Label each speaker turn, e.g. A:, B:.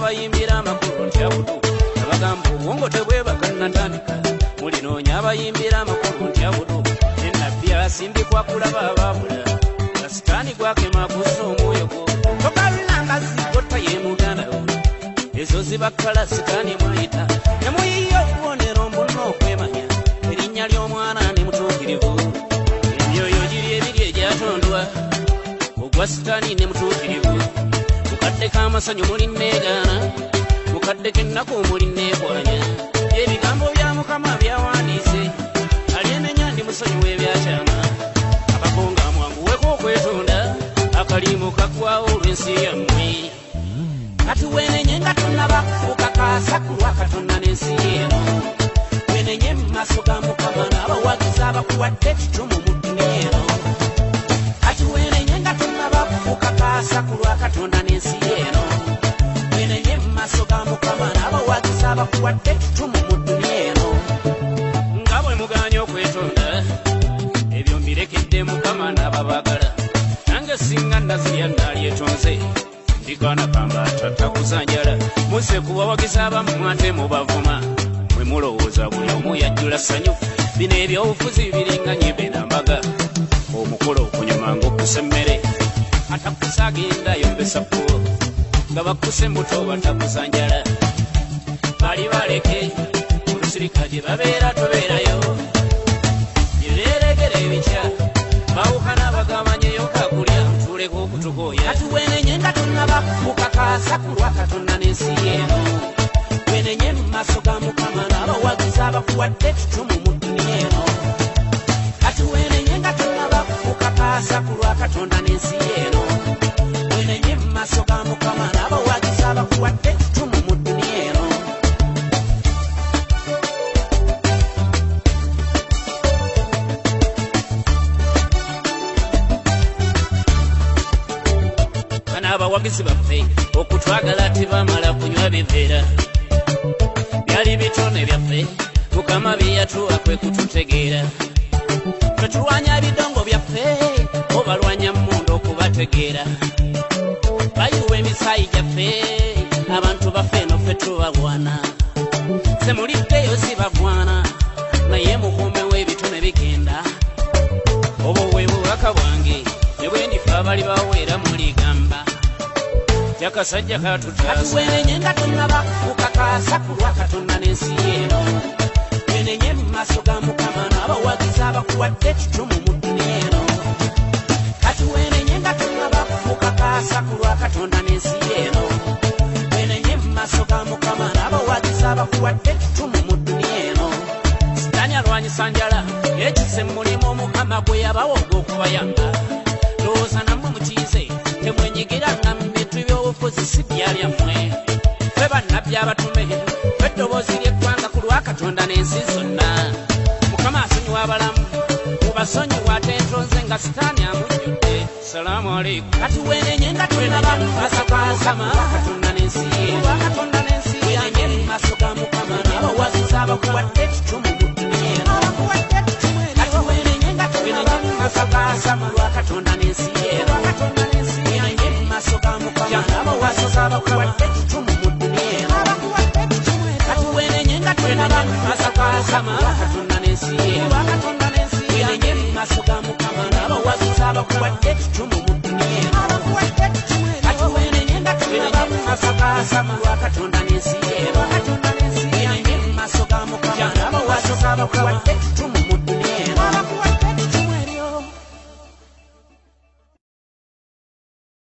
A: abayimbira amakulu ntyabudu abagamba obwongo tebwebakannatandika mulinoonya abayimbira amakulu ntyabudu ennabbi asimbikwa kulaba abaabula nga sitaani gwakema kussa omwoyo gwo tokalulanga zigotta ye muganda ezo zibakkala sitaani mwayita nemuyiyo okubonera ombonna okwemanya erinnya ly'omwana ne mutuukirivu emyoyo giri ebiri egyatondwa ogwa sitaani ne mutuukirivu mukadde k'amasanyu muli neegaana mukadde k'ennaku muli neekwanya ebigambo bya mukama byawandiise alyenenya ndi musonyiwa ebyakyama akakonga mwanguweko okwetonda akalimu kaggwawo olw'ensi yammwe kati wenenye nga tonnaba kukakaasa ku lwa katonda n'ensi eno wenenye mu maaso ga mukama n'abawagizi abakuwadde ekitumu mu dduniya eno kati wenenye nga tonnaba kukakaasa ku lwa katonda n'ensi eno wenenye mu maaso ga mukama n'abawagizi abakuwadde ekitumu mu dduniya eno nga bwe muganya okwetonda ebyo mbirekedde mukama n'ababagala nange singa nazirya naalyetonze ndikaana kamba tatakuzanjala muse kubawagiza abamu ate mubavuma mwe mulowooza buli omu yajjula ssanyu bino ebyobufuzi biringanye benambaga omukolo okunyumanga okusa emmere atakusa agenda yombesa kkubo nga bakkuse embuto batakuzanjala bali baleke olusirika gye babeera tobeerayo byereregera ebikya bawukana bagamanyeyo kakulya ntuleko okutugoya kati wenenye nga tonnaba kukakaasa ku lwa katonda n'ensi eno wenenye mu maaso ga mukama n'abawagizi abakuwadde ekitumu mu dduniya eno kati wenenye nga tonnaba kukakaasa ku lwa katonda n'ensi eno wenenye mu maaso ga mukama n'abawagizi abakuwadde ekitumu mu dduniya eno abawagizi baffe okutwagala tebamala kunywa biveera byali bitone byaffe mukama bye yatuwa kwe kututegeera tetulwanya bidongo byaffe obalwanya munda okubategeera bayiwa emisaayi gyaffe abantu baffe eno ffe tubalwana semuliddeyo zibagwana naye mukuumewo ebitone bigenda obwo bwe bubaka bwange ne bwe ndifa abali baweera muligamba jakasajja katutaasa wenenye nga tonnaba kukakaasa ku lwa katonda n'ensi eno wenenye mu maaso ga mukama n'abawagizi abakuwadde ekitumu mu dduniya eno kati wenenye nga tonnaba kukakaasa ku lwa katonda n'ensi eno wenenye mu maaso ga mukama n'abawagizi abakuwadde ekitumu mu dduniya eno sitaani alwanyisa njala ekise mu mulimu omukama gwe yabawa ogw'okubayamba lowooza nammwe mukiize temwenyigira nga ebyobufuzi si byalyammwe ffe bannabbi abatume ffe eddoboozi ly'eggwanga ku lwa katonda n'ensi zonna mukama asonyiwa abalamu mubasonyiwa ate entonze nga sitaani amujjudde salaamu aleikum kati wenenye nga tonnaba kukakaasa ku lwa katonda n'ensi wenenye mu maaso ga mukama n'abawagizi abakuwadde ekitumu mu dduniya eno kati wenenye nga tonnaba kukakaasa ku lwa katonda n'ensi eno wenenye mu maaso ga mukama n'abawagizi abakuwadde ekitumu mu dduniya eno kati wenenye nga tonnaba kukakaasa ku lwa katonda n'ensi eno wenenye mu maaso ga mukama n'abawagizi abakuwadde ekitumu mu dduniya eno kati wenenye nga tonnaba kukakaasa ku lwa katonda n'ensi eno wenenye mu maaso ga mukama n'abawagizi abakuwadde ekitumu